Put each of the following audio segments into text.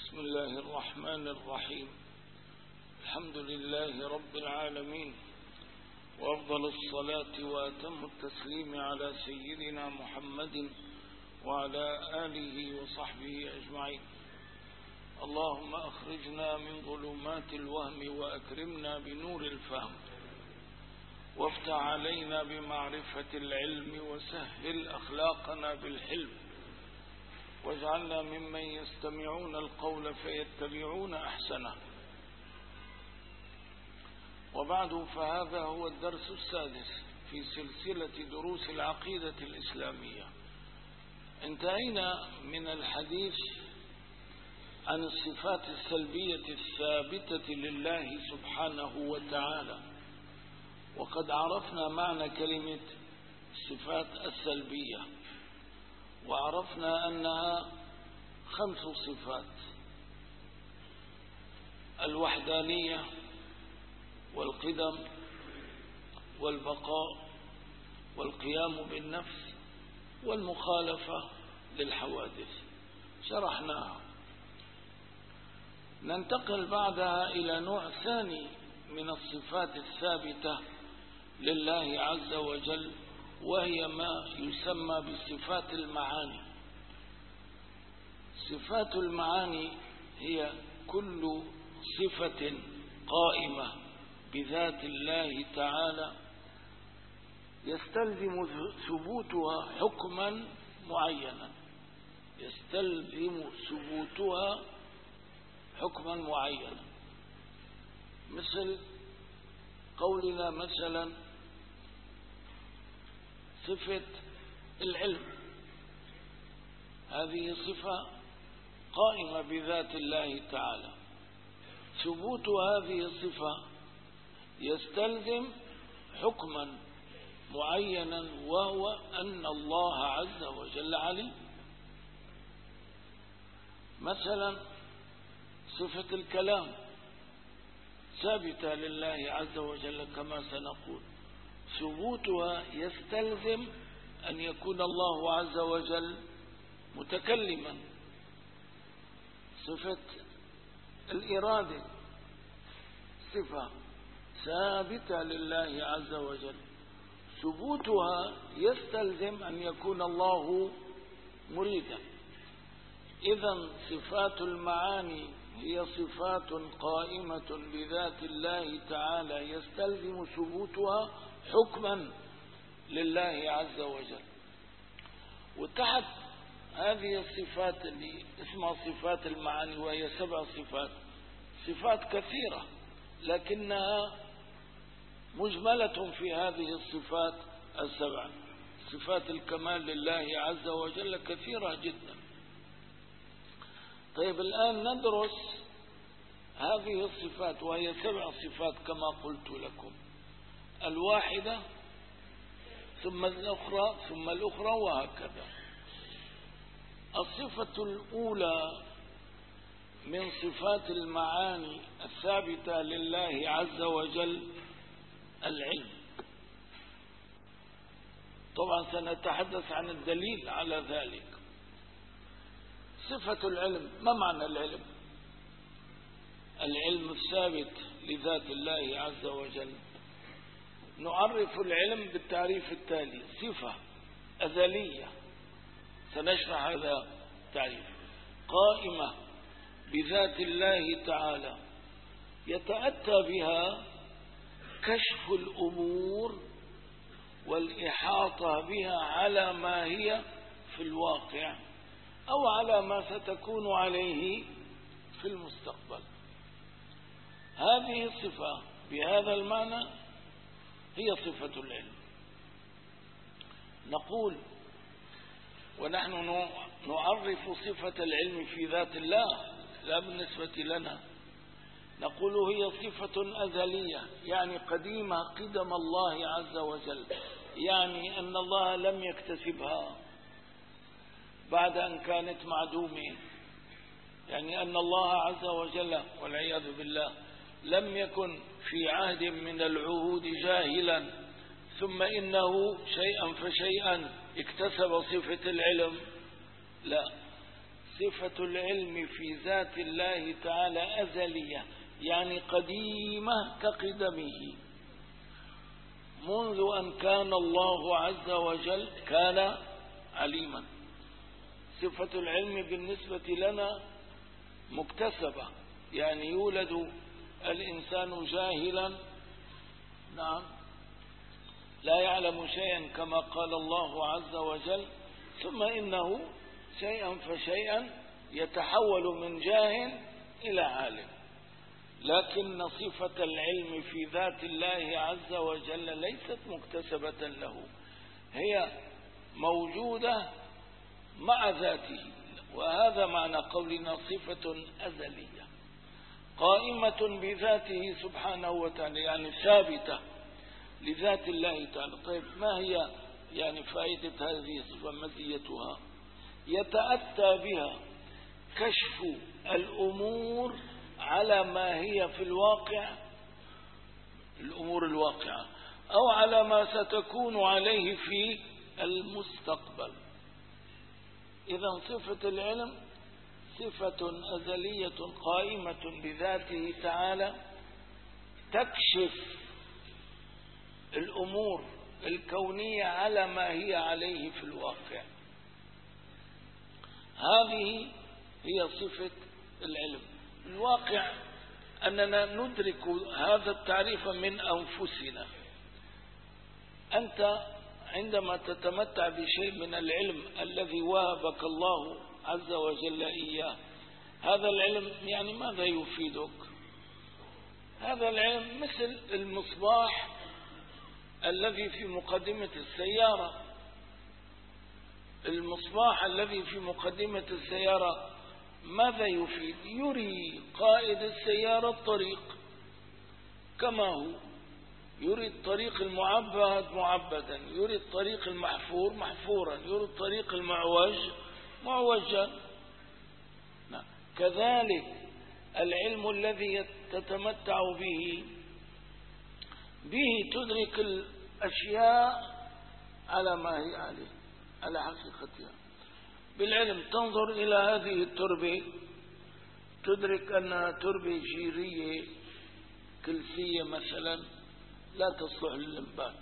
بسم الله الرحمن الرحيم. الحمد لله رب العالمين، وأفضل الصلاة وأتم التسليم على سيدنا محمد وعلى آله وصحبه أجمعين. اللهم أخرجنا من ظلمات الوهم وأكرمنا بنور الفهم، وافتح علينا بمعرفة العلم، وسهل أخلاقنا بالحلم، واجعلنا ممن يستمعون القول فيتبعون أحسنه. وبعد، فهذا هو الدرس السادس في سلسلة دروس العقيدة الإسلامية. انتهينا من الحديث عن الصفات السلبية الثابتة لله سبحانه وتعالى، وقد عرفنا معنى كلمة الصفات السلبية، وعرفنا أنها 5 صفات: الوحدانية، والقدم، والبقاء، والقيام بالنفس، والمخالفة للحوادث. شرحناها. ننتقل بعدها إلى نوع ثاني من الصفات الثابتة لله عز وجل، وهي ما يسمى بصفات المعاني. صفات المعاني هي كل صفة قائمة بذات الله تعالى يستلزم ثبوتها حكما معينا، يستلزم ثبوتها حكما معينا، مثل قولنا مثلا صفة العلم. هذه صفة قائمة بذات الله تعالى. ثبوت هذه الصفة يستلزم حكما معينا، وهو أن الله عز وجل عليم. مثلا صفة الكلام ثابتة لله عز وجل كما سنقول. ثبوتها يستلزم أن يكون الله عز وجل متكلما. صفة الإرادة صفة ثابتة لله عز وجل. ثبوتها يستلزم أن يكون الله مريدا. إذن صفات المعاني هي صفات قائمة بذات الله تعالى يستلزم ثبوتها حكما لله عز وجل. وتحت هذه الصفات اللي اسمها صفات المعاني، وهي 7 صفات، صفات كثيرة لكنها مجملة في هذه الصفات 7. صفات الكمال لله عز وجل كثيرة جدا. طيب، الآن ندرس هذه الصفات، وهي 7 صفات كما قلت لكم: الواحدة، ثم الأخرى، ثم الأخرى، وهكذا. الصفة الأولى من صفات المعاني الثابتة لله عز وجل العلم. طبعا سنتحدث عن الدليل على ذلك. صفة العلم، ما معنى العلم؟ العلم الثابت لذات الله عز وجل. نعرف العلم بالتعريف التالي: صفة أزلية، سنشرح هذا التعريف، قائمة بذات الله تعالى يتأتى بها كشف الأمور والإحاطة بها على ما هي في الواقع، أو على ما ستكون عليه في المستقبل. هذه الصفة بهذا المعنى هي صفة العلم. نقول ونحن نعرف صفة العلم في ذات الله، لا بالنسبة لنا، نقول هي صفة أزلية، يعني قديمة، قدم الله عز وجل، يعني أن الله لم يكتسبها بعد أن كانت معدومة، يعني أن الله عز وجل والعياذ بالله لم يكن في عهد من العهود جاهلا، ثم إنه شيئا فشيئا اكتسب صفة العلم. لا، صفة العلم في ذات الله تعالى أزلية، يعني قديمة كقدمه، منذ أن كان الله عز وجل كان عليما. صفة العلم بالنسبة لنا مكتسبة، يعني يولد الإنسان جاهلا، نعم، لا يعلم شيئا كما قال الله عز وجل، ثم إنه شيئا فشيئا يتحول من جاهل إلى عالم. لكن صفة العلم في ذات الله عز وجل ليست مكتسبة له، هي موجودة مع ذاته، وهذا معنى قولنا صفة أزلية قائمة بذاته سبحانه وتعالى، يعني ثابتة لذات الله تعالى. طيب ما هي يعني فائدة هذه الصفة، مزيتها؟ يتأتى بها كشف الأمور على ما هي في الواقع، الأمور الواقعة، أو على ما ستكون عليه في المستقبل. إذن صفة العلم صفة أزلية قائمة بذاته تعالى تكشف الأمور الكونية على ما هي عليه في الواقع. هذه هي صفة العلم. الواقع أننا ندرك هذا التعريف من أنفسنا. أنت عندما تتمتع بشيء من العلم الذي وهبك الله عز وجل إياه، هذا العلم يعني ماذا يفيدك؟ هذا العلم مثل المصباح الذي في مقدمة السيارة. المصباح الذي في مقدمة السيارة ماذا يفيد؟ يري قائد السيارة الطريق كما هو، يري الطريق المعبد معبدا، يري الطريق المحفور محفورا، يري الطريق المعوج معوجا. كذلك العلم الذي تتمتع به تدرك الأشياء على ما هي عليه، على حقيقتها. بالعلم تنظر إلى هذه التربة تدرك أنها تربة جيرية كلسية مثلا لا تصلح للإنبات،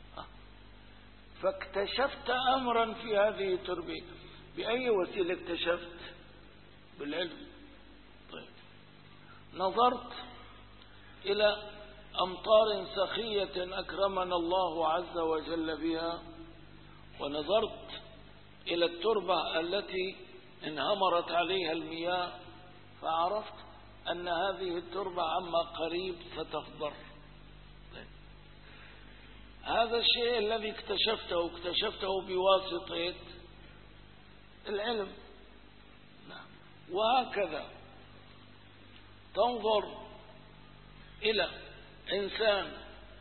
فاكتشفت أمرا في هذه التربة. بأي وسيلة اكتشفت؟ بالعلم. طيب نظرت إلى أمطار سخية أكرمنا الله عز وجل بها، ونظرت إلى التربة التي انهمرت عليها المياه، فعرفت أن هذه التربة عما قريب ستخضر. طيب. هذا الشيء الذي اكتشفته بواسطة العلم. وهكذا تنظر إلى إنسان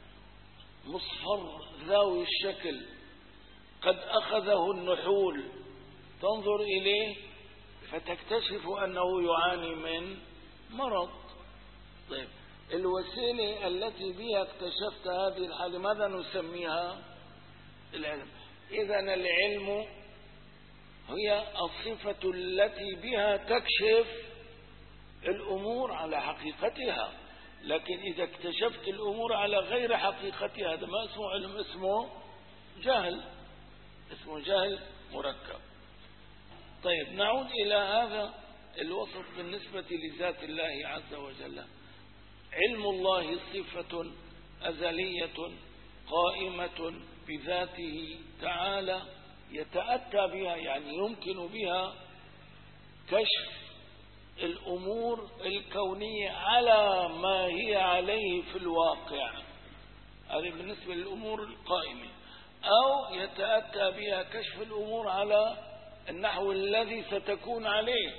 مصفر ذوي الشكل قد أخذه النحول، تنظر إليه فتكتشف أنه يعاني من مرض. طيب الوسيلة التي بها اكتشفت هذه الحالة ماذا نسميها؟ العلم. إذن العلم هي الصفة التي بها تكشف الأمور على حقيقتها. لكن إذا اكتشفت الأمور على غير حقيقتها هذا ما اسمه علم، اسمه جهل، اسمه جهل مركب. طيب نعود إلى هذا الوصف بالنسبة لذات الله عز وجل. علم الله صفة أزلية قائمة بذاته تعالى يتأتى بها، يعني يمكن بها كشف الأمور الكونية على ما هي عليه في الواقع، هذه بالنسبة للأمور القائمة. أو يتأتى بها كشف الأمور على النحو الذي ستكون عليه.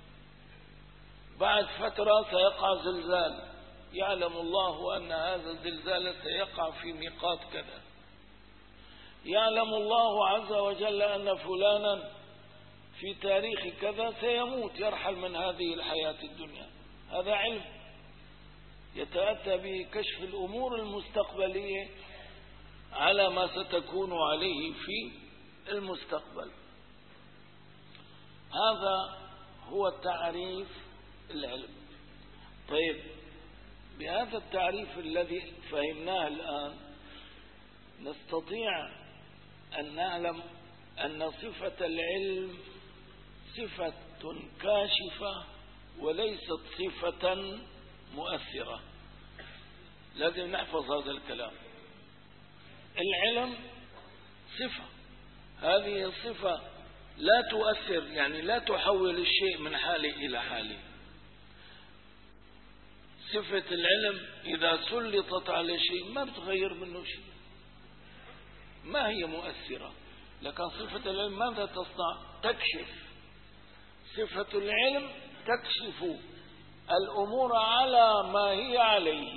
بعد فترة سيقع زلزال، يعلم الله أن هذا الزلزال سيقع في ميقات كذا، يعلم الله عز وجل أن فلانا في تاريخ كذا سيموت، يرحل من هذه الحياة الدنيا. هذا علم يتأتى به كشف الأمور المستقبلية على ما ستكون عليه في المستقبل. هذا هو تعريف العلم. طيب، بهذا التعريف الذي فهمناه الآن نستطيع أن نعلم أن صفة العلم صفة كاشفة وليست صفة مؤثرة. لازم نحفظ هذا الكلام. العلم صفة، هذه الصفة لا تؤثر، يعني لا تحول الشيء من حاله إلى حاله. صفة العلم إذا سلطت على شيء ما بتغير منه شيء، ما هي مؤثرة. لكن صفة العلم ماذا تصنع؟ تكشف. صفة العلم تكشف الأمور على ما هي عليه.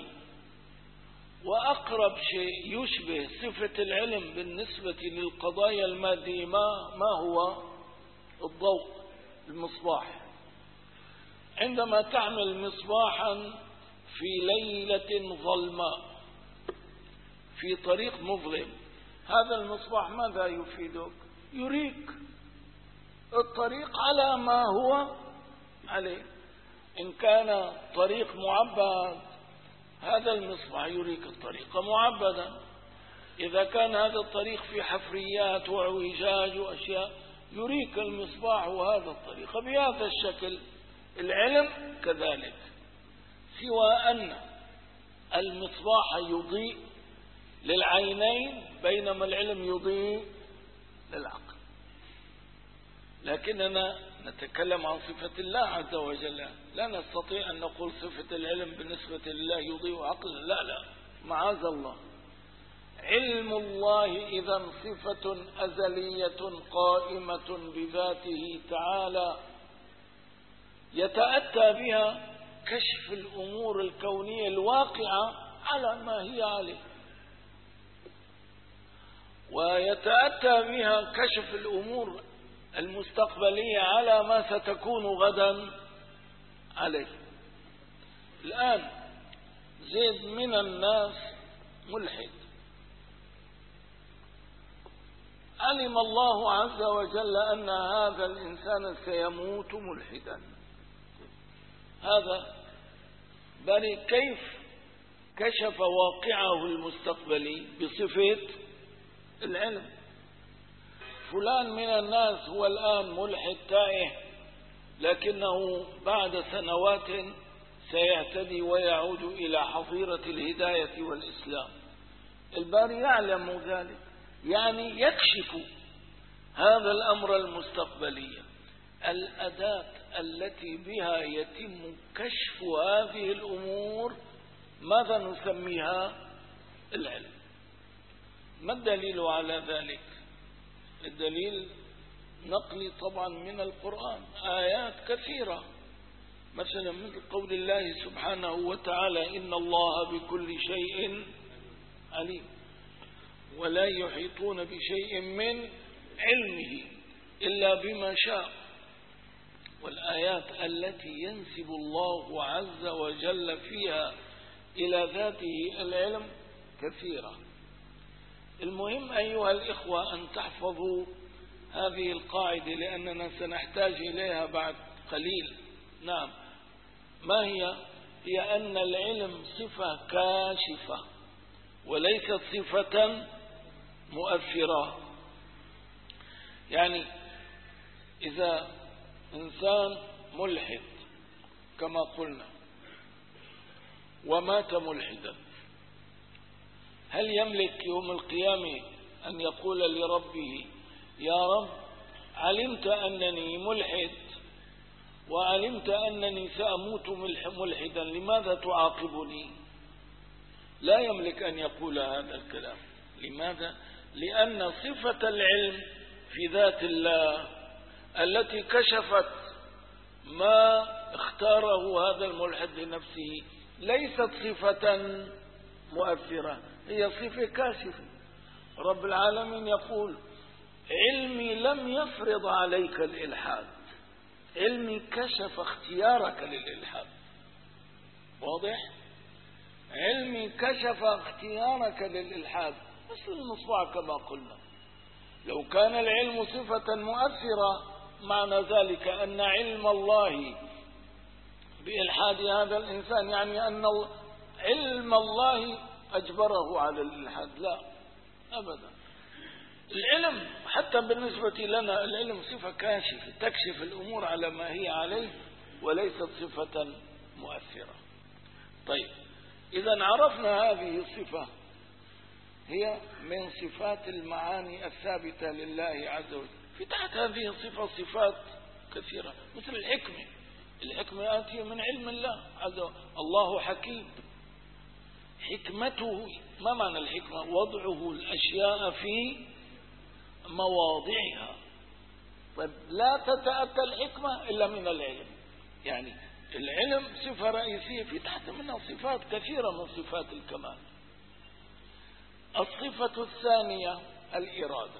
وأقرب شيء يشبه صفة العلم بالنسبة للقضايا المادية ما هو؟ الضوء، المصباح. عندما تعمل مصباحا في ليلة ظلماء في طريق مظلم، هذا المصباح ماذا يفيدك؟ يريك الطريق على ما هو عليه. إن كان طريق معبد، هذا المصباح يريك الطريق معبدا. إذا كان هذا الطريق في حفريات وعوجاج وأشياء، يريك المصباح وهذا الطريق. بهذا الشكل العلم كذلك، سوى أن المصباح يضيء للعينين بينما العلم يضيء للعقل. لكننا نتكلم عن صفة الله عز وجل، لا نستطيع أن نقول صفة العلم بالنسبة لله يضيء عقلا، لا، معاذ الله. علم الله إذا صفة أزلية قائمة بذاته تعالى، يتأتى بها كشف الأمور الكونية الواقعة على ما هي عليه، ويتأتى بها كشف الأمور المستقبلية على ما ستكون غدا عليه. الآن زيد من الناس ملحد، علم الله عز وجل أن هذا الإنسان سيموت ملحدا. هذا بل كيف كشف واقعه المستقبلي؟ بصفة العلم. فلان من الناس هو الآن ملحد تائه، لكنه بعد سنوات سيهتدي ويعود إلى حظيرة الهداية والإسلام. الباري يعلم ذلك، يعني يكشف هذا الأمر المستقبلي. الأداة التي بها يتم كشف هذه الأمور ماذا نسميها؟ العلم. ما الدليل على ذلك؟ الدليل نقلي طبعا من القرآن، آيات كثيرة، مثلا مثل قول الله سبحانه وتعالى: إن الله بكل شيء عليم ولا يحيطون بشيء من علمه إلا بما شاء. والآيات التي ينسب الله عز وجل فيها إلى ذاته العلم كثيرة. المهم أيها الإخوة أن تحفظوا هذه القاعدة لأننا سنحتاج إليها بعد قليل. نعم، ما هي؟ هي أن العلم صفة كاشفة وليست صفة مؤثرة. يعني إذا إنسان ملحد كما قلنا ومات ملحدا، هل يملك يوم القيامة أن يقول لربه: يا رب علمت أنني ملحد وعلمت أنني سأموت ملحدا، لماذا تعاقبني؟ لا يملك أن يقول هذا الكلام. لماذا؟ لأن صفة العلم في ذات الله التي كشفت ما اختاره هذا الملحد لنفسه ليست صفة مؤثرة، هي صفة كاشفة. رب العالمين يقول: علمي لم يفرض عليك الإلحاد، علمي كشف اختيارك للإلحاد. واضح؟ علمي كشف اختيارك للإلحاد، مثل المصباح كما قلنا. لو كان العلم صفة مؤثرة معنى ذلك أن علم الله بإلحاد هذا الإنسان يعني أن علم الله أجبره على الإلحاد؟ لا أبدا. العلم حتى بالنسبة لنا العلم صفة كاشفة تكشف الأمور على ما هي عليه وليست صفة مؤثرة. طيب إذا عرفنا هذه الصفة هي من صفات المعاني الثابتة لله عز وجل. في تحت هذه الصفة صفات كثيرة مثل الحكمة. الحكمة آتية من علم الله عز وجل. الله حكيم، حكمته ما معنى الحكمة؟ وضعه الأشياء في مواضعها. طيب لا تتأتى الحكمة إلا من العلم. يعني العلم صفة رئيسية في تحت منها صفات كثيرة من صفات الكمال. الصفة الثانية الإرادة.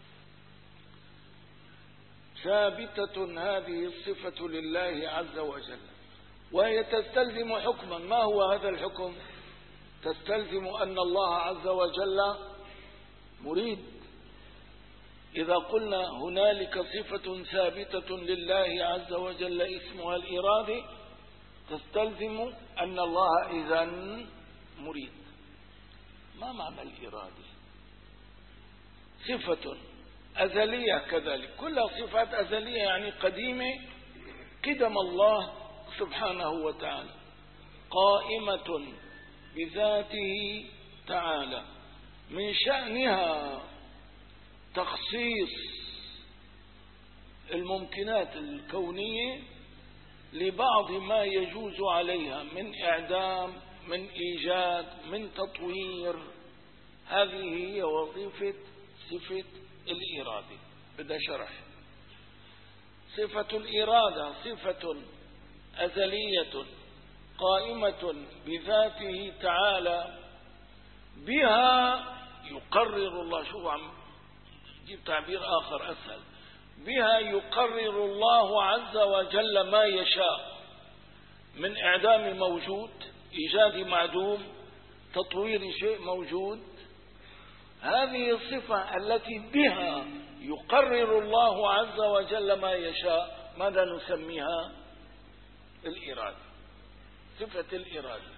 ثابتة هذه الصفة لله عز وجل وهي تستلزم حكما. ما هو هذا الحكم؟ تستلزم أن الله عز وجل مريد. إذا قلنا هنالك صفة ثابتة لله عز وجل اسمها الإرادة تستلزم أن الله إذن مريد. ما معنى الإرادة؟ صفة أزلية كذلك، كلها صفات أزلية يعني قديمة، قدم الله سبحانه وتعالى، قائمة بذاته تعالى، من شأنها تخصيص الممكنات الكونية لبعض ما يجوز عليها من إعدام، من إيجاد، من تطوير. هذه هي وظيفة صفة الإرادة. بدأ شرح. صفة الإرادة صفة أزلية قائمة بذاته تعالى، بها يقرر الله. شو عم جيب تعبير آخر أسهل. بها يقرر الله عز وجل ما يشاء من إعدام موجود، إيجاد معدوم، تطوير شيء موجود. هذه الصفة التي بها يقرر الله عز وجل ما يشاء ماذا نسميها؟ الإرادة. صفة الإرادة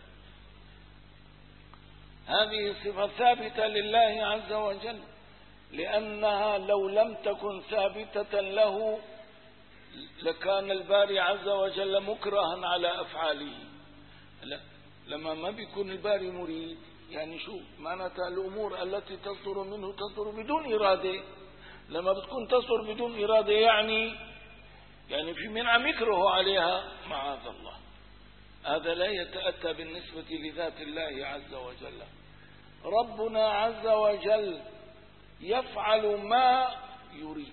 هذه صفة ثابتة لله عز وجل، لأنها لو لم تكن ثابتة له لكان الباري عز وجل مكرها على أفعاله. لما ما بيكون الباري مريد يعني شو معناتها؟ الأمور التي تصدر منه تصدر بدون إرادة. لما بتكون تصدر بدون إرادة يعني في من عم يكره عليها معاذ الله. هذا لا يتأتى بالنسبة لذات الله عز وجل. ربنا عز وجل يفعل ما يريد.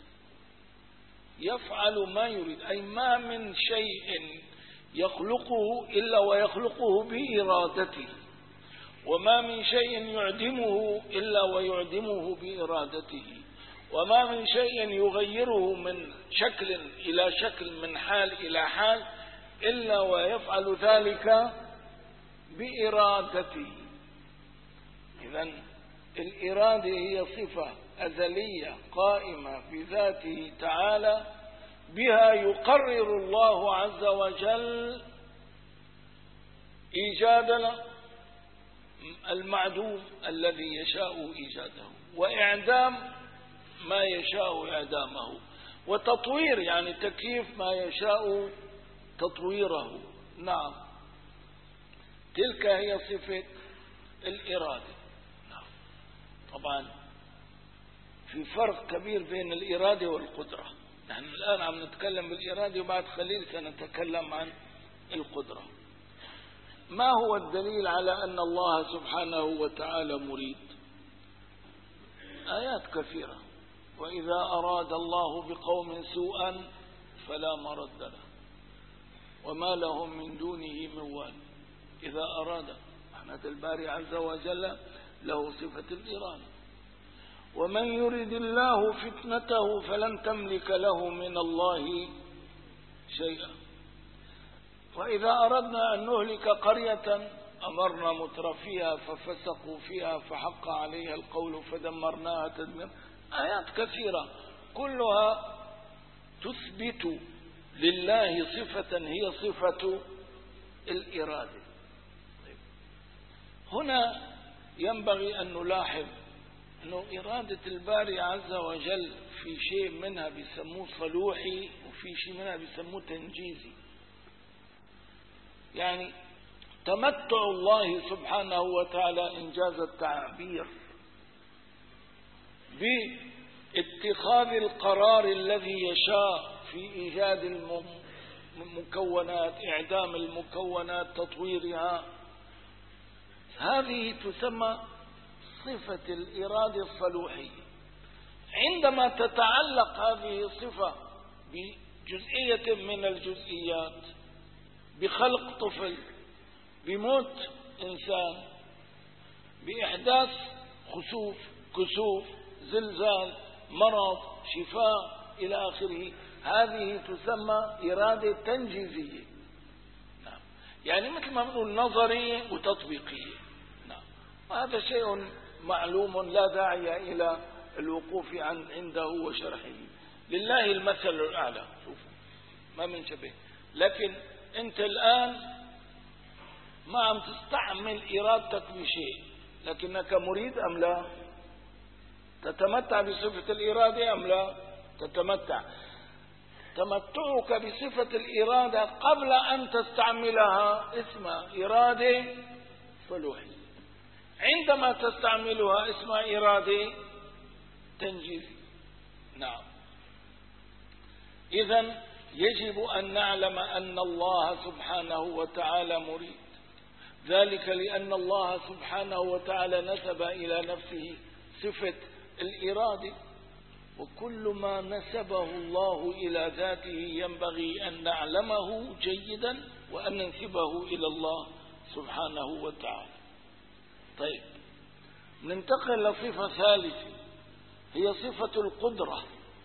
يفعل ما يريد أي ما من شيء يخلقه إلا ويخلقه بإرادته، وما من شيء يعدمه إلا ويعدمه بإرادته، وما من شيء يغيره من شكل إلى شكل، من حال إلى حال، إلا ويفعل ذلك بإرادته. إذن الإرادة هي صفة أزلية قائمة بذاته تعالى، بها يقرر الله عز وجل إيجاد المعدوم الذي يشاء إيجاده، وإعدام ما يشاء إعدامه، وتطوير يعني تكييف ما يشاء تطويره. نعم، تلك هي صفة الإرادة. نعم. طبعا في فرق كبير بين الإرادة والقدرة. نحن الآن عم نتكلم بالإرادة وبعد قليل سنتكلم عن القدرة. ما هو الدليل على أن الله سبحانه وتعالى مريد؟ آيات كثيرة. وإذا أراد الله بقوم سوءا فلا مرد له وما لهم من دونه من وال. إذا أراد رحمة الباري عز وجل له صفة الإرادة. ومن يرد الله فتنته فلن تملك له من الله شيئا. وإذا أردنا أن نهلك قرية أمرنا مترفيها ففسقوا فيها فحق عليها القول فدمرناها تدميرا. آيات كثيرة كلها تثبت لله صفة هي صفة الإرادة. هنا ينبغي أن نلاحظ أنه إرادة الباري عز وجل في شيء منها بيسموه صلوحي وفي شيء منها بيسموه تنجيزي. يعني تمتع الله سبحانه وتعالى إنجاز التعبير باتخاذ القرار الذي يشاء في إيجاد المكونات، إعدام المكونات، تطويرها، هذه تسمى صفة الإرادة الصلوحية. عندما تتعلق هذه الصفة بجزئية من الجزئيات، بخلق طفل، بموت إنسان، بإحداث خسوف، كسوف، زلزال، مرض، شفاء إلى آخره، هذه تسمى إرادة تنجيزية. نعم. يعني مثل ما نقول نظرية وتطبيقية. نعم. وهذا شيء معلوم لا داعي إلى الوقوف عنده وشرحه. لله المثل الأعلى، شوفوا ما من شبه. لكن أنت الآن ما عم تستعمل إرادتك بشيء، لكنك مريد أم لا؟ تتمتع بصفة الإرادة أم لا؟ تتمتع. تمتعك بصفة الإرادة قبل أن تستعملها اسمها إرادة صلوحية. عندما تستعملها اسمها إرادة تنجيزية. نعم. إذن يجب أن نعلم أن الله سبحانه وتعالى مريد، ذلك لأن الله سبحانه وتعالى نسب إلى نفسه صفة الإرادة، وكل ما نسبه الله إلى ذاته ينبغي أن نعلمه جيدا وأن ننسبه إلى الله سبحانه وتعالى. طيب، ننتقل لصفة ثالثة هي صفة القدرة.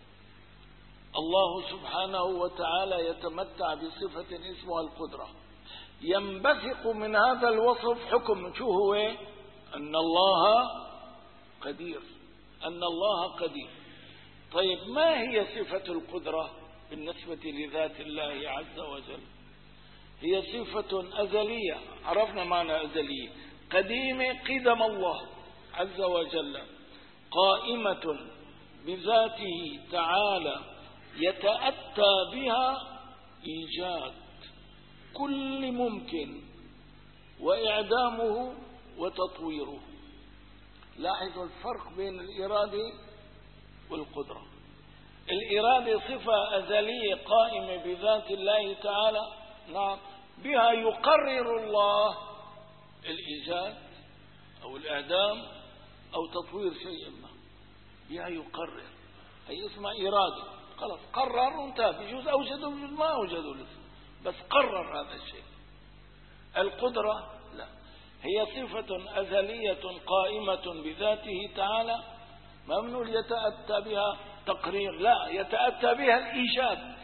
الله سبحانه وتعالى يتمتع بصفة اسمها القدرة. ينبثق من هذا الوصف حكم، شو هو؟ أن الله قدير، أن الله قدير. طيب، ما هي صفة القدرة بالنسبة لذات الله عز وجل؟ هي صفة أزلية. عرفنا معنى أزلية. قديمة، قدم الله عز وجل، قائمة بذاته تعالى، يتأتى بها إيجاد كل ممكن وإعدامه وتطويره. لاحظوا الفرق بين الإرادة والقدرة. الإرادة صفة أزلية قائمة بذات الله تعالى، نعم، بها يقرر الله الإيجاد أو الإعدام أو تطوير شيء ما، بها يقرر. هي اسمها إرادة. خلاص، قرر وانتهى. بجوز أوجده بجوز ما أوجده لسه، بس قرر هذا الشيء. القدرة لا، هي صفة أزلية قائمة بذاته تعالى، ممنوع يتأتى بها تقرير، لا، يتأتى بها الإيجاد.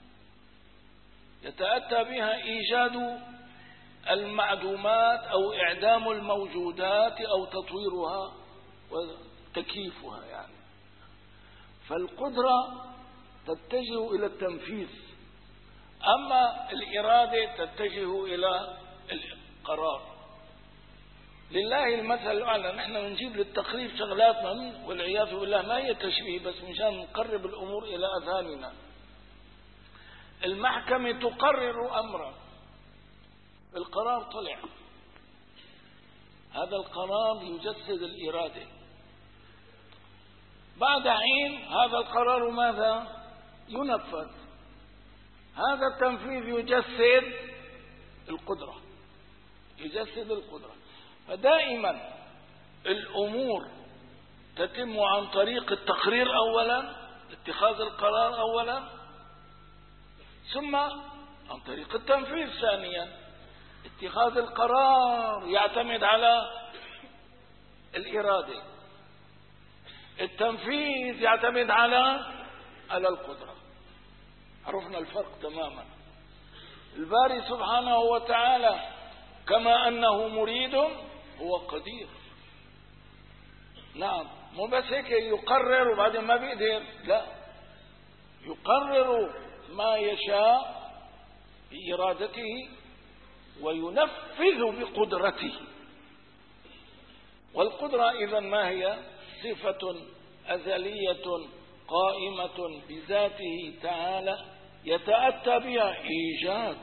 يتأتى بها إيجاد المعدومات أو إعدام الموجودات أو تطويرها وتكييفها يعني. فالقدرة تتجه إلى التنفيذ، أما الإرادة تتجه إلى القرار. لله المثل الأعلى. نحن نجيب للتقريب شغلات والعياذ بالله ما هي تشبيه، بس مشان نقرب الأمور إلى أذهاننا. المحكمة تقرر أمرا، القرار طلع، هذا القرار يجسد الإرادة. بعد حين هذا القرار ماذا؟ ينفذ. هذا التنفيذ يجسد القدرة، يجسد القدرة. فدائما الأمور تتم عن طريق التقرير أولا، اتخاذ القرار أولا، ثم عن طريق التنفيذ ثانيا. اتخاذ القرار يعتمد على الإرادة، التنفيذ يعتمد على القدرة. عرفنا الفرق تماما. الباري سبحانه وتعالى كما أنه مريد هو قدير. نعم، مو بس هيك يقرر وبعدين ما بيقدر، لا، يقرر ما يشاء بإرادته وينفذ بقدرته. والقدرة إذن ما هي؟ صفة أزلية قائمة بذاته تعالى يتأتى بها إيجاد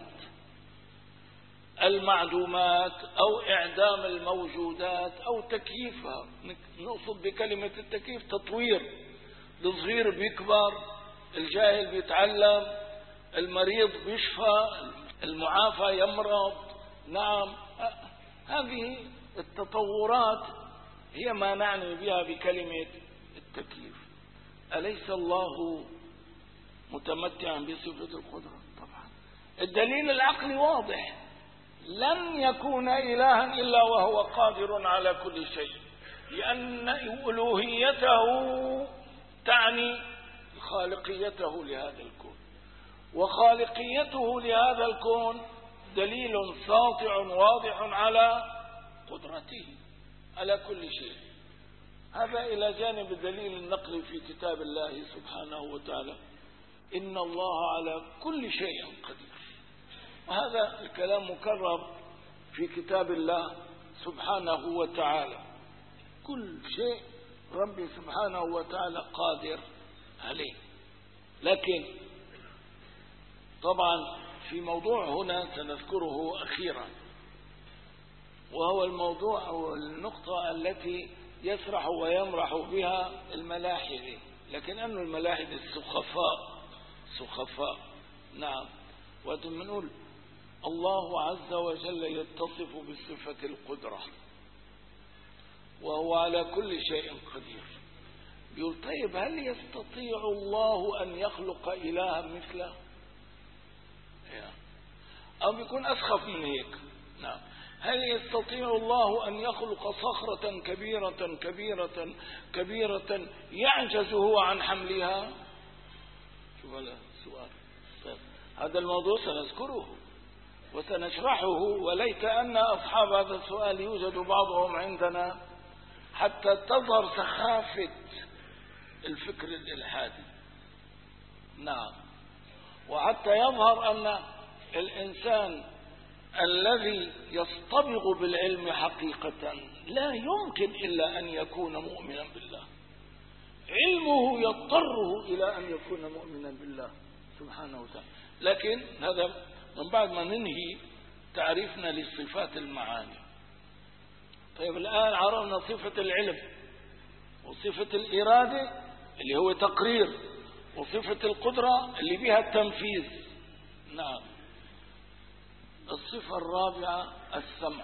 المعدومات أو إعدام الموجودات أو تكييفها. نقصد بكلمة التكييف تطوير. الصغير بيكبر، الجاهل بيتعلم، المريض بيشفى، المعافى يمرض. نعم، هذه التطورات هي ما نعني بها بكلمة التكييف. أليس الله متمتعا بصفة القدرة؟ طبعا. الدليل العقلي واضح، لن يكون إلها إلا وهو قادر على كل شيء، لأن ألوهيته تعني خالقيته لهذا الكون، وخالقيته لهذا الكون دليل ساطع واضح على قدرته على كل شيء. هذا إلى جانب الدليل النقلي في كتاب الله سبحانه وتعالى: إن الله على كل شيء قدير. وهذا الكلام مكرر في كتاب الله سبحانه وتعالى. كل شيء ربي سبحانه وتعالى قادر عليه. لكن طبعا في موضوع هنا سنذكره أخيرا، وهو الموضوع أو النقطة التي يسرح ويمرح بها الملاحدة، لكن أن الملاحدة سخفاء. نعم. وأنتم نقول الله عز وجل يتصف بصفة القدرة وهو على كل شيء قدير. بيقول طيب هل يستطيع الله أن يخلق إلها مثله؟ أو بيكون أسخف من هيك. نعم. هل يستطيع الله أن يخلق صخرة كبيرة يعجز هو عن حملها؟ شوف هذا السؤال. طيب هذا الموضوع سنذكره وسنشرحه، وليت أن أصحاب هذا السؤال يوجد بعضهم عندنا حتى تظهر سخافة الفكر الإلحادي. نعم. وحتى يظهر أن الإنسان الذي يصطبغ بالعلم حقيقة لا يمكن إلا أن يكون مؤمنا بالله. علمه يضطره إلى أن يكون مؤمنا بالله سبحانه وتعالى. لكن هذا من بعد ما ننهي تعريفنا للصفات المعاني. طيب الآن عرفنا صفة العلم وصفة الإرادة اللي هو تقرير، وصفة القدرة اللي بها التنفيذ. نعم. الصفة الرابعة السمع.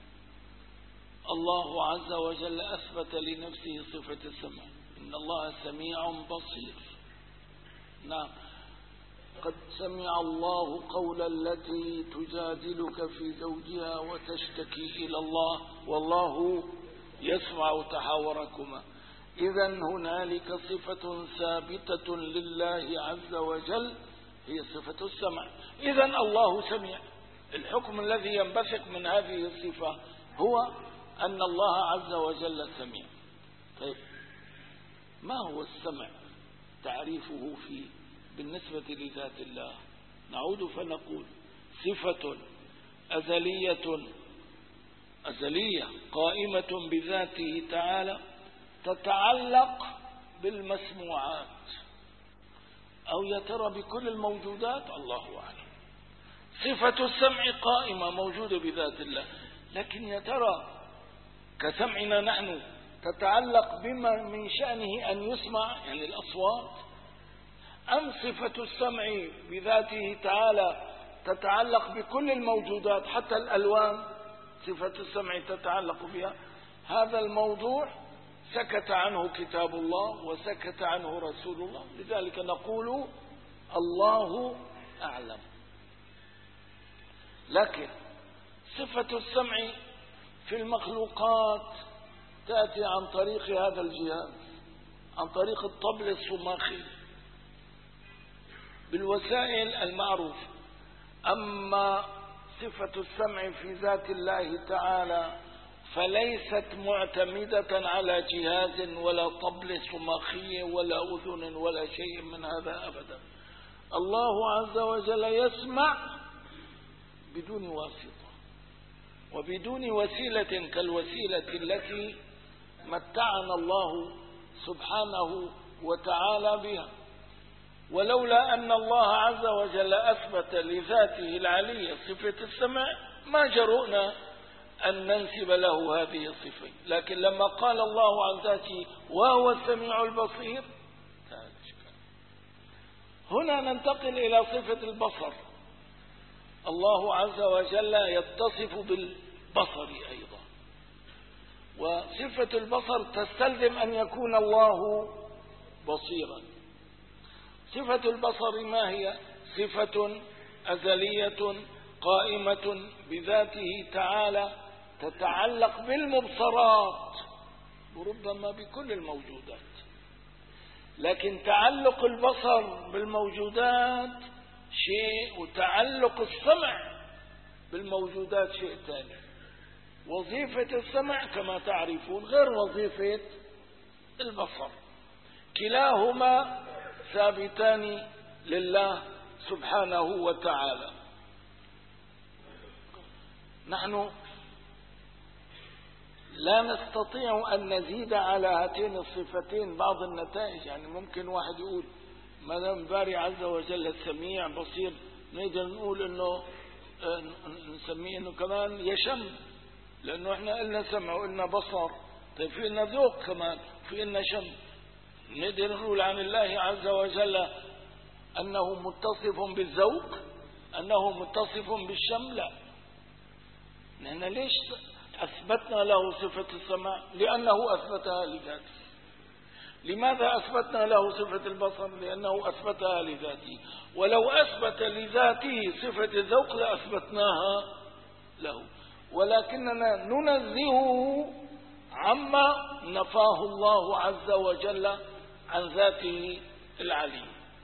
الله عز وجل أثبت لنفسه صفة السمع: إن الله سميع بصير. نعم. قد سمع الله قول التي تجادلك في زوجها وتشتكي إلى الله والله يسمع تحاوركما. إذن هنالك صفة ثابتة لله عز وجل هي صفة السمع. إذن الله سميع. الحكم الذي ينبثق من هذه الصفة هو أن الله عز وجل سميع. طيب ما هو السمع؟ تعريفه فيه بالنسبة لذات الله. نعود فنقول صفة أزلية قائمة بذاته تعالى تتعلق بالمسموعات، أو يا ترى بكل الموجودات، الله أعلم. صفة السمع قائمة موجودة بذات الله، لكن يا ترى كسمعنا نحن تتعلق بما من شأنه أن يسمع، يعني الأصوات، أم صفة السمع بذاته تعالى تتعلق بكل الموجودات حتى الألوان؟ صفة السمع تتعلق بها. هذا الموضوع سكت عنه كتاب الله وسكت عنه رسول الله، لذلك نقول الله أعلم. لكن صفة السمع في المخلوقات تأتي عن طريق هذا الجهاز، عن طريق الطبل الصماخي، بالوسائل المعروفة. أما صفة السمع في ذات الله تعالى فليست معتمدة على جهاز ولا طبل صماخية ولا أذن ولا شيء من هذا أبدا. الله عز وجل يسمع بدون واسطة وبدون وسيلة كالوسيلة التي متعنا الله سبحانه وتعالى بها. ولولا أن الله عز وجل أثبت لذاته العلية صفة السمع ما جرؤنا أن ننسب له هذه الصفة. لكن لما قال الله عن ذاته وهو السميع البصير، هنا ننتقل إلى صفة البصر. الله عز وجل يتصف بالبصر أيضا، وصفة البصر تستلزم أن يكون الله بصيرا. صفة البصر ما هي؟ صفة أزلية قائمة بذاته تعالى، تتعلق بالمبصرات وربما بكل الموجودات. لكن تعلق البصر بالموجودات شيء، وتعلق السمع بالموجودات شيء ثاني. وظيفة السمع كما تعرفون غير وظيفة البصر، كلاهما ثابتان لله سبحانه وتعالى. نحن لا نستطيع أن نزيد على هاتين الصفتين بعض النتائج. يعني ممكن واحد يقول ما دام باري عز وجل السميع بصير، نقدر نقول انه نسميه انه كمان يشم، لانه احنا قلنا سمع وقلنا بصر. طيب في لنا ذوق كمان، في لنا شم. نقدر نقول عن الله عز وجل انه متصف بالذوق، انه متصف بالشم؟ لا. نحن ليش اثبتنا له صفة السمع؟ لانه اثبتها لذاته. لماذا أثبتنا له صفة البصر؟ لأنه أثبتها لذاته. ولو أثبت لذاته صفة الذوق لأثبتناها له، ولكننا ننزهه عما نفاه الله عز وجل عن ذاته العلي.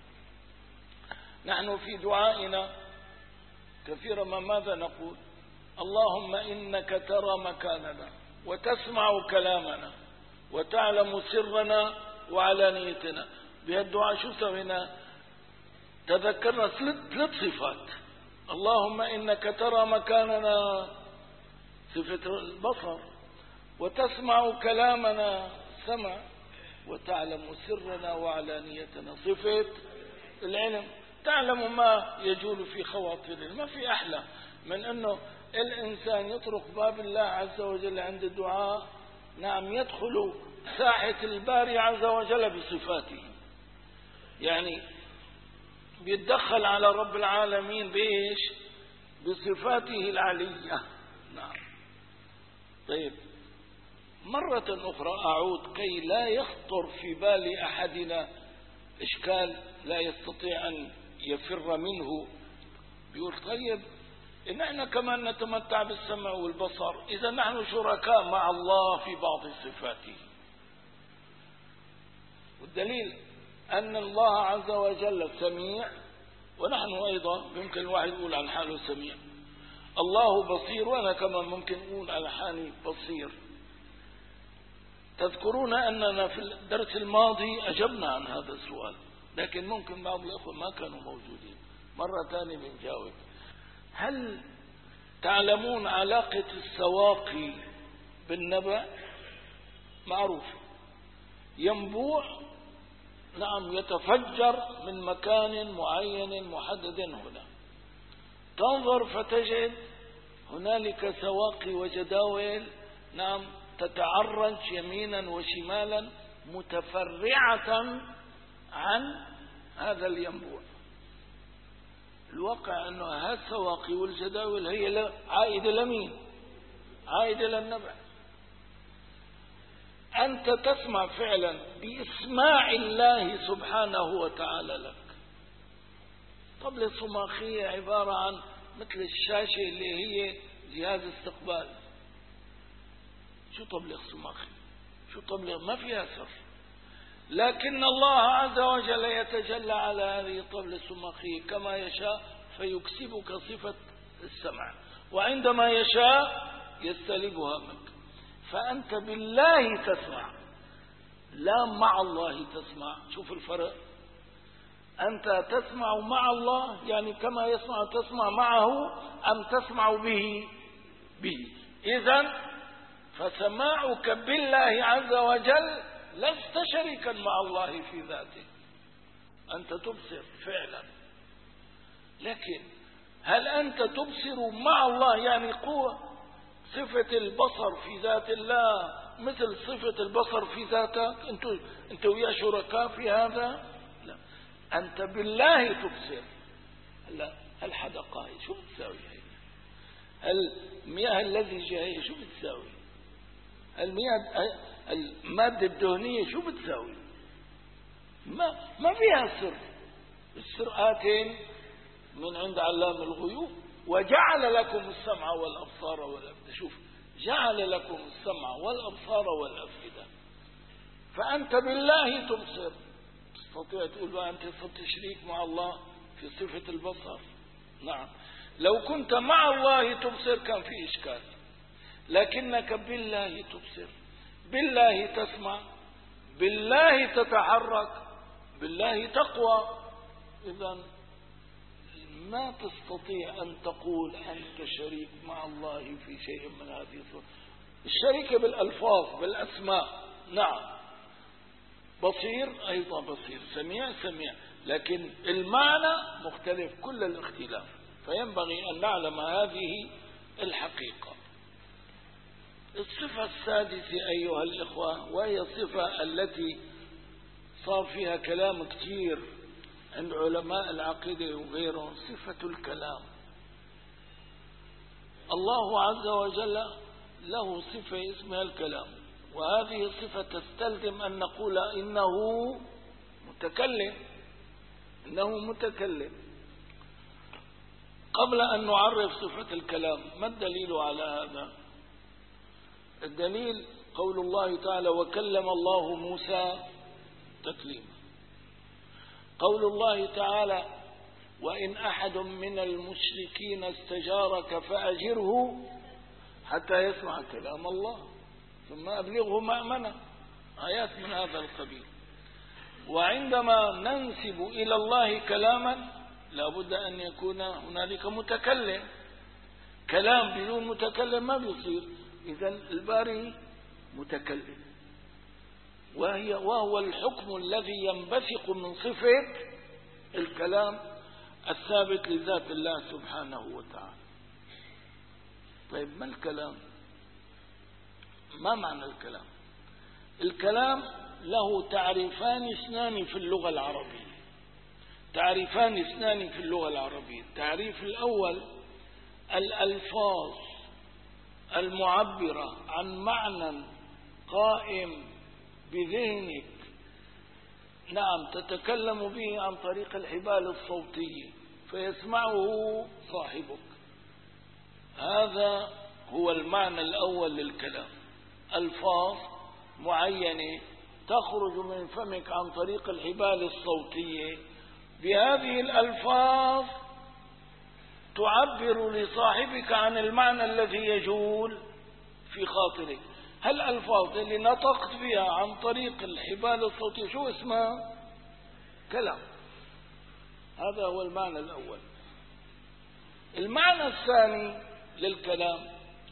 نحن في دعائنا كثيرا ماذا نقول؟ اللهم إنك ترى مكاننا وتسمع كلامنا وتعلم سرنا وعلانيتنا. بهالدعاء شو سوينا؟ تذكرنا ثلاث صفات. اللهم إنك ترى مكاننا صفة البصر، وتسمع كلامنا سمع، وتعلم سرنا وعلانيتنا صفة العلم. تعلم ما يجول في خواطرنا. ما في أحلى من أنه الإنسان يطرق باب الله عز وجل عند الدعاء، نعم، يدخل ساحة الباري عز وجل بصفاته. يعني بيتدخل على رب العالمين بإيش؟ بصفاته العلية. نعم. طيب، مرة أخرى أعود كي لا يخطر في بال أحدنا إشكال لا يستطيع أن يفر منه. بيقول طيب إن احنا كمان نتمتع بالسمع والبصر، إذا نحن شركاء مع الله في بعض صفاته. والدليل أن الله عز وجل سميع، ونحن أيضا يمكن الواحد يقول عن حاله سميع. الله بصير، وأنا كمان ممكن أقول على حالي بصير. تذكرون أننا في الدرس الماضي أجبنا عن هذا السؤال، لكن ممكن بعض الأخوة ما كانوا موجودين. مرة ثانية بنجاوب. هل تعلمون علاقة السواقي بالنبع؟ معروف، ينبوع، نعم، يتفجر من مكان معين محدد هنا. تنظر فتجد هنالك سواقي وجداول، نعم، تتعرج يمينا وشمالا متفرعة عن هذا الينبوع. الواقع أنه هذه السواقي والجداول هي عائدة لمين؟ عائدة للنبع. أنت تسمع فعلا بإسماع الله سبحانه وتعالى لك. طبل الصماخية عبارة عن مثل الشاشة اللي هي جهاز استقبال. شو طبل الصماخي؟ شو طبل؟ ما فيها سر. لكن الله عز وجل يتجلى على هذه الطبل الصماخية كما يشاء، فيكسبك صفة السمع، وعندما يشاء يستلبها منك. فأنت بالله تسمع لا مع الله تسمع. شوف الفرق، أنت تسمع مع الله يعني كما يسمع تسمع معه أم تسمع به. إذن فسماعك بالله عز وجل لست شريكا مع الله في ذاته، أنت تبصر فعلا. لكن هل أنت تبصر مع الله يعني قوة صفة البصر في ذات الله مثل صفة البصر في ذاتك؟ أنت ويا شركاء في هذا؟ لا، أنت بالله تبصر. لا، الحدقة شو بتساوي هي؟ المياه الذي جاي شو بتساوي؟ المادة الدهنية شو بتساوي؟ ما فيها سر. السر آتين من عند علام الغيوب. وجعل لكم السمع والأبصار والأفئدة. شوف، جعل لكم السمع والأبصار والأفئدة. فأنت بالله تبصر. تستطيع تقول أنت صرت شريك مع الله في صفة البصر؟ نعم، لو كنت مع الله تبصر كان في إشكال، لكنك بالله تبصر، بالله تسمع، بالله تتحرك، بالله تقوى. إذن ما تستطيع أن تقول أنت شريك مع الله في شيء من هذه الصور. الشركة بالألفاظ بالأسماء نعم، بصير أيضا بصير، سميع سميع، لكن المعنى مختلف كل الاختلاف. فينبغي أن نعلم هذه الحقيقة. الصفة السادسة أيها الإخوة، وهي الصفة التي صار فيها كلام كثير عند علماء العقيدة وغيرهم، صفة الكلام. الله عز وجل له صفة اسمها الكلام، وهذه الصفة تستلزم أن نقول إنه متكلم، إنه متكلم. قبل أن نعرف صفة الكلام، ما الدليل على هذا؟ الدليل قول الله تعالى وكلم الله موسى تكليما. قول الله تعالى وإن أحد من المشركين استجارك فأجره حتى يسمع كلام الله ثم أبلغه مأمنة. آيات من هذا القبيل. وعندما ننسب إلى الله كلاما لابد أن يكون هنالك متكلم. كلام بدون متكلم ما بيصير. إذن الباري متكلم، وهو الحكم الذي ينبثق من صفة الكلام الثابت لذات الله سبحانه وتعالى. طيب ما الكلام؟ ما معنى الكلام؟ الكلام له تعريفان اثنان في اللغة العربية. تعريفان اثنان في اللغة العربية. التعريف الأول الألفاظ المعبرة عن معنى قائم بذهنك، نعم، تتكلم به عن طريق الحبال الصوتية فيسمعه صاحبك. هذا هو المعنى الأول للكلام. ألفاظ معينة تخرج من فمك عن طريق الحبال الصوتية، بهذه الألفاظ تعبر لصاحبك عن المعنى الذي يجول في خاطرك. هل الألفاظ اللي نطقت بها عن طريق الحبال الصوتية شو اسمها؟ كلام. هذا هو المعنى الأول. المعنى الثاني للكلام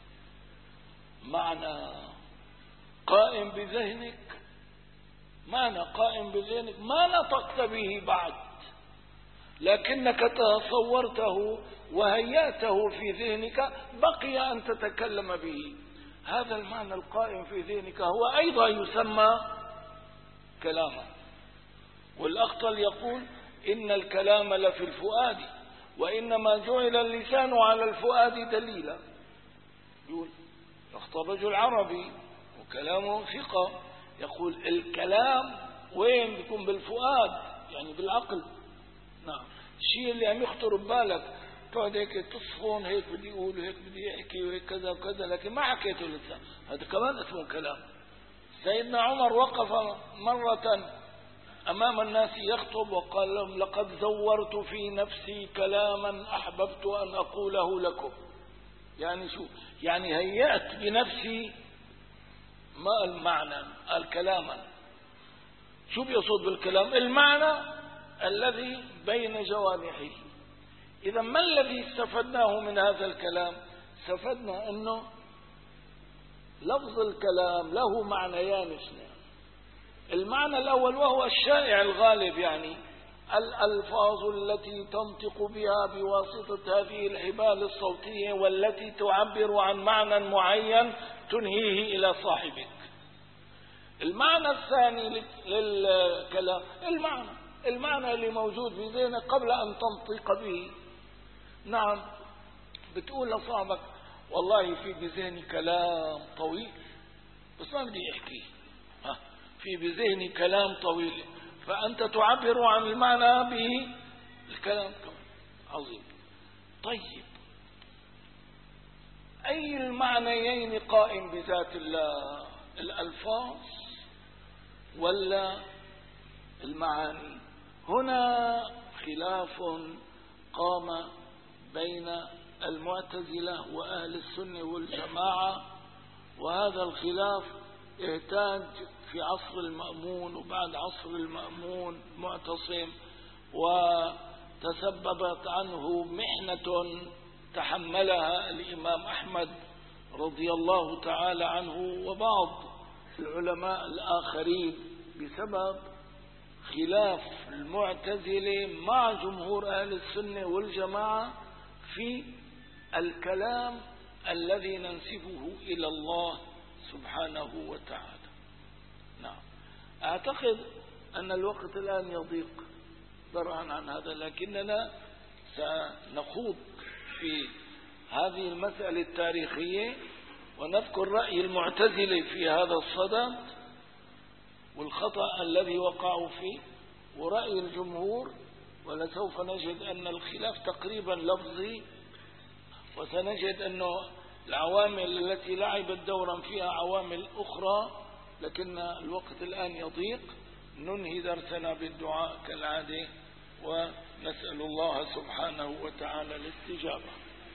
معنى قائم بذهنك، معنى قائم بذهنك ما نطقت به بعد، لكنك تصورته وهيأته في ذهنك، بقي أن تتكلم به. هذا المعنى القائم في ذهنك هو أيضا يسمى كلاما. والأخطل يقول إن الكلام لفي الفؤاد وإنما جعل اللسان على الفؤاد دليلا. يقول أخطل رجل عربي وكلامه ثقة، يقول الكلام وين بيكون؟ بالفؤاد، يعني بالعقل. نعم، الشيء اللي عم يخطر ببالك تقعد هيك تصفون، هيك بدي يقول وهيك بدي يحكي وهيك كذا وكذا، لكن ما حكيته لسه، هذا كمان اسمه كلام. سيدنا عمر وقف مرة أمام الناس يخطب وقال لهم لقد زورت في نفسي كلاما أحببت أن أقوله لكم. يعني شو؟ يعني هيأت بنفسي ما المعنى؟ الكلاما. شو بيقصد بالكلام؟ المعنى الذي بين جوانحه. إذا ما الذي استفدناه من هذا الكلام؟ استفدنا أنه لفظ الكلام له معنيان اثنين. المعنى الأول وهو الشائع الغالب، يعني الألفاظ التي تنطق بها بواسطة هذه الحبال الصوتية والتي تعبر عن معنى معين تنهيه إلى صاحبك. المعنى الثاني للكلام المعنى اللي موجود في ذهنك قبل أن تنطق به. نعم، بتقول لصاحبك والله في بذهني كلام طويل بس ما بدي أحكيه، في بذهني كلام طويل، فأنت تعبر عن المعنى به الكلام. عظيم. طيب، أي المعنيين قائم بذات الله؟ الألفاظ ولا المعاني؟ هنا خلاف قام بين المعتزلة وأهل السنة والجماعة، وهذا الخلاف احتاج في عصر المأمون وبعد عصر المأمون معتصم، وتسببت عنه محنة تحملها الإمام أحمد رضي الله تعالى عنه وبعض العلماء الآخرين بسبب خلاف المعتزلة مع جمهور أهل السنة والجماعة في الكلام الذي ننسبه إلى الله سبحانه وتعالى. نعم، أعتقد أن الوقت الآن يضيق برهن عن هذا، لكننا سنخوض في هذه المسألة التاريخية ونذكر رأي المعتزلة في هذا الصدد والخطأ الذي وقعوا فيه ورأي الجمهور، ولسوف نجد أن الخلاف تقريبا لفظي، وسنجد أنه العوامل التي لعبت دورا فيها عوامل أخرى، لكن الوقت الآن يضيق. ننهي درسنا بالدعاء كالعادة ونسأل الله سبحانه وتعالى الاستجابة.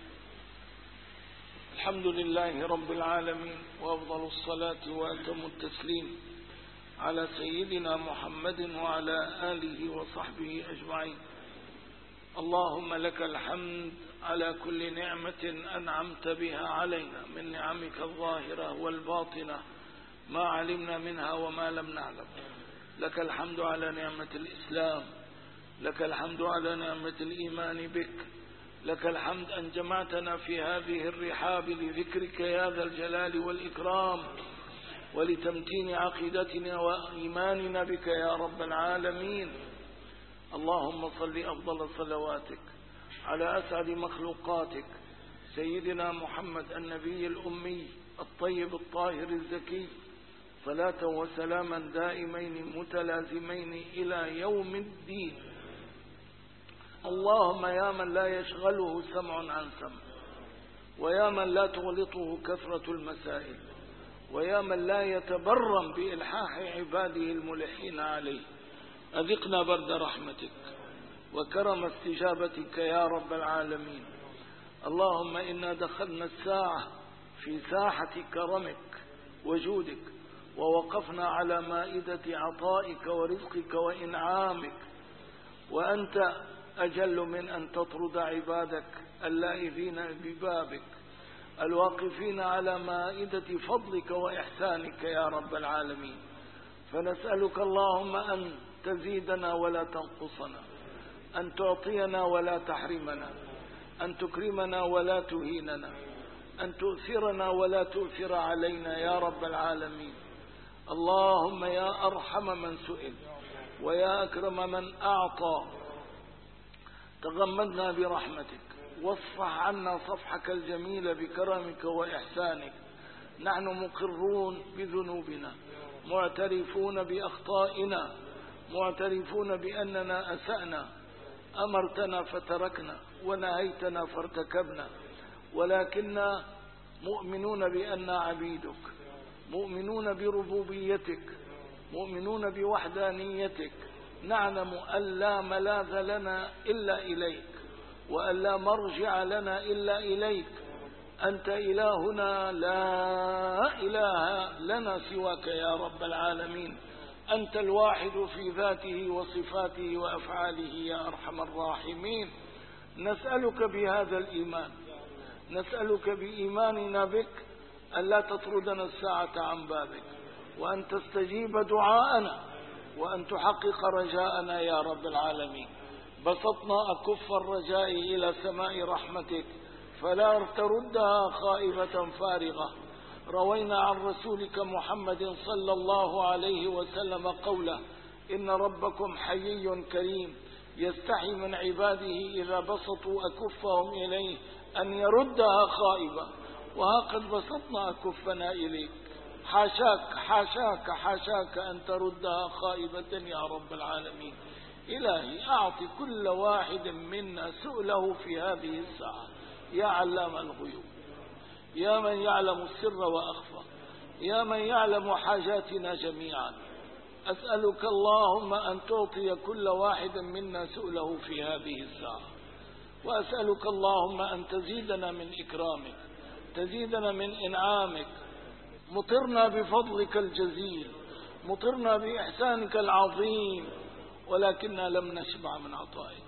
الحمد لله رب العالمين، وأفضل الصلاة وأتم التسليم على سيدنا محمد وعلى آله وصحبه أجمعين. اللهم لك الحمد على كل نعمة أنعمت بها علينا من نعمك الظاهرة والباطنة، ما علمنا منها وما لم نعلم. لك الحمد على نعمة الإسلام، لك الحمد على نعمة الإيمان بك، لك الحمد أن جمعتنا في هذه الرحاب لذكرك يا ذا الجلال والإكرام، ولتمتين عقيدتنا وإيماننا بك يا رب العالمين. اللهم صل أفضل صلواتك على أسعد مخلوقاتك سيدنا محمد النبي الأمي الطيب الطاهر الزكي، صلاة وسلاما دائمين متلازمين إلى يوم الدين. اللهم يا من لا يشغله سمع عن سمع، ويا من لا تغلطه كثرة المسائل، ويا من لا يتبرم بإلحاح عباده الملحين عليه، أذقنا برد رحمتك وكرم استجابتك يا رب العالمين. اللهم إنا دخلنا الساعة في ساحة كرمك وجودك، ووقفنا على مائدة عطائك ورزقك وإنعامك، وأنت أجل من أن تطرد عبادك اللائذين ببابك الواقفين على مائدة فضلك وإحسانك يا رب العالمين. فنسألك اللهم أن تزيدنا ولا تنقصنا، أن تعطينا ولا تحرمنا، أن تكرمنا ولا تهيننا، أن تؤثرنا ولا تؤثر علينا يا رب العالمين. اللهم يا أرحم من سئل ويا أكرم من أعطى، تغمدنا برحمتك واصفح عنا صفحك الجميل بكرمك وإحسانك. نحن مقرون بذنوبنا، معترفون بأخطائنا، معترفون بأننا أسأنا، أمرتنا فتركنا ونهيتنا فارتكبنا، ولكننا مؤمنون بأننا عبيدك، مؤمنون بربوبيتك، مؤمنون بوحدانيتك، نعلم أن لا ملاذ لنا إلا إليك، وأن لا مرجع لنا إلا إليك، أنت إلهنا لا إله لنا سواك يا رب العالمين. أنت الواحد في ذاته وصفاته وأفعاله يا أرحم الراحمين. نسألك بهذا الإيمان، نسألك بإيماننا بك أن لا تطردنا الساعة عن بابك، وأن تستجيب دعاءنا، وأن تحقق رجاءنا يا رب العالمين. بسطنا أكف الرجاء إلى سماء رحمتك فلا تردها خائبة فارغة. روينا عن رسولك محمد صلى الله عليه وسلم قوله: إن ربكم حيي كريم يستحي من عباده إذا بسطوا أكفهم إليه أن يردها خائبة. وها قد بسطنا أكفنا إليك، حاشاك حاشاك حاشاك أن تردها خائبة يا رب العالمين. إلهي أعط كل واحد منا سؤله في هذه الساعة يا علام الغيوب، يا من يعلم السر وأخفى، يا من يعلم حاجاتنا جميعا. أسألك اللهم أن تعطي كل واحد منا سؤله في هذه الساعة، وأسألك اللهم أن تزيدنا من إكرامك، تزيدنا من إنعامك. مطرنا بفضلك الجزيل، مطرنا بإحسانك العظيم، ولكننا لم نشبع من عطائك،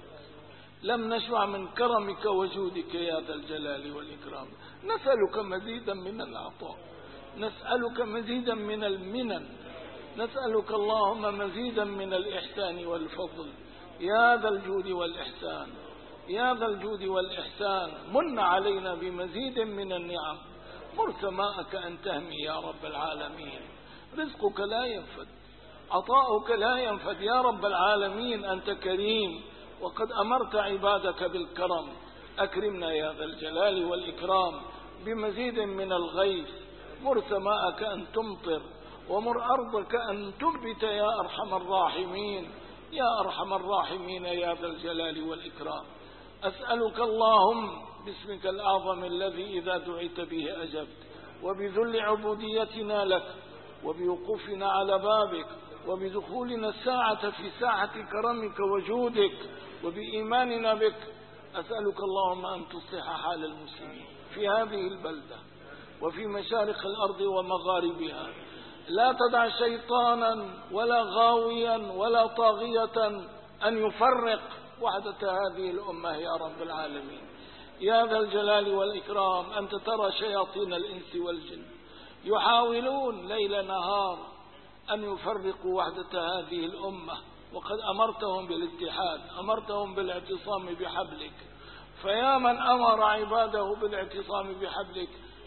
لم نشبع من كرمك وجودك يا ذا الجلال والإكرام. نسألك مزيدا من العطاء، نسألك مزيدا من المنن، نسألك اللهم مزيدا من الإحسان والفضل يا ذا الجود والإحسان، يا ذا الجود والإحسان. من علينا بمزيد من النعم، مر سماءك أن تهمي يا رب العالمين. رزقك لا ينفد، عطاؤك لا ينفد يا رب العالمين. أنت كريم وقد أمرت عبادك بالكرم. أكرمنا يا ذا الجلال والإكرام بمزيد من الغيث. مر سماءك أن تمطر، ومر أرضك أن تنبت يا أرحم الراحمين، يا أرحم الراحمين يا ذا الجلال والإكرام. أسألك اللهم باسمك الأعظم الذي إذا دعيت به أجبت، وبذل عبوديتنا لك، وبوقوفنا على بابك، وبدخولنا الساعة في ساعة كرمك وجودك، وبإيماننا بك. أسألك اللهم أن تصلح حال المسلمين في هذه البلدة وفي مشارق الأرض ومغاربها. لا تدع شيطانا ولا غاويا ولا طاغية أن يفرق وحدة هذه الأمة يا رب العالمين. يا ذا الجلال والإكرام، أنت ترى شياطين الإنس والجن يحاولون ليل نهار أن يفرقوا وحدة هذه الأمة، وقد أمرتهم بالاتحاد، أمرتهم بالاعتصام بحبلك. فيا من أمر عباده بالاعتصام بحبلك،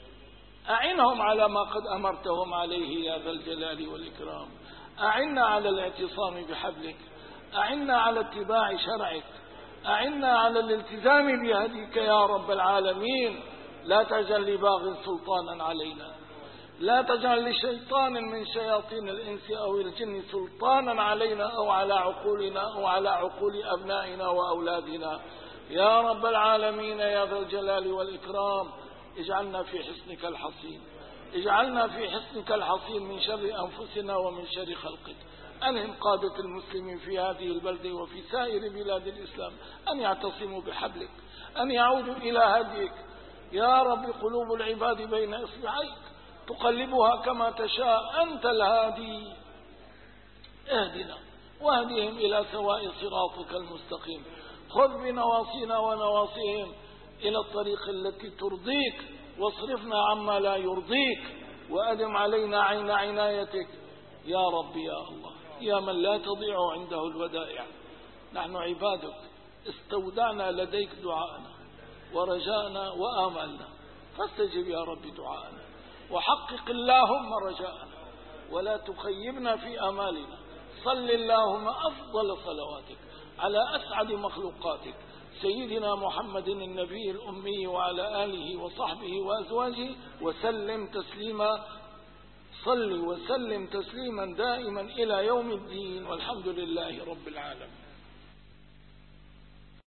أعنهم على ما قد أمرتهم عليه يا ذا الجلال والإكرام. أعنا على الاعتصام بحبلك، أعنا على اتباع شرعك، أعنا على الالتزام بهديك يا رب العالمين. لا تجعل لباغ سلطانا علينا، لا تجعل لشيطان من شياطين الإنس أو الجن سلطانا علينا أو على عقولنا أو على عقول أبنائنا وأولادنا يا رب العالمين يا ذا الجلال والإكرام. اجعلنا في حصنك الحصين، اجعلنا في حصنك الحصين من شر أنفسنا ومن شر خلقك. ألهم قادة المسلمين في هذه البلدة وفي سائر بلاد الإسلام أن يعتصموا بحبلك، أن يعودوا إلى هديك يا رب. قلوب العباد بين إصبعيك تقلبها كما تشاء، أنت الهادي. اهدنا واهدهم إلى سواء صراطك المستقيم. خذ بنواصينا ونواصيهم إلى الطريق التي ترضيك، واصرفنا عما لا يرضيك، وأدم علينا عين عنايتك يا رب يا الله، يا من لا تضيع عنده الودائع. نحن عبادك استودعنا لديك دعاءنا ورجاءنا وآملنا، فاستجب يا رب دعاءنا، وحقق اللهم رجاءنا، ولا تخيبنا في آمالنا. صل اللهم أفضل صلواتك على أسعد مخلوقاتك سيدنا محمد النبي الأمي وعلى آله وصحبه وأزواجه وسلم تسليما. صل وسلم تسليما دائما إلى يوم الدين، والحمد لله رب العالمين.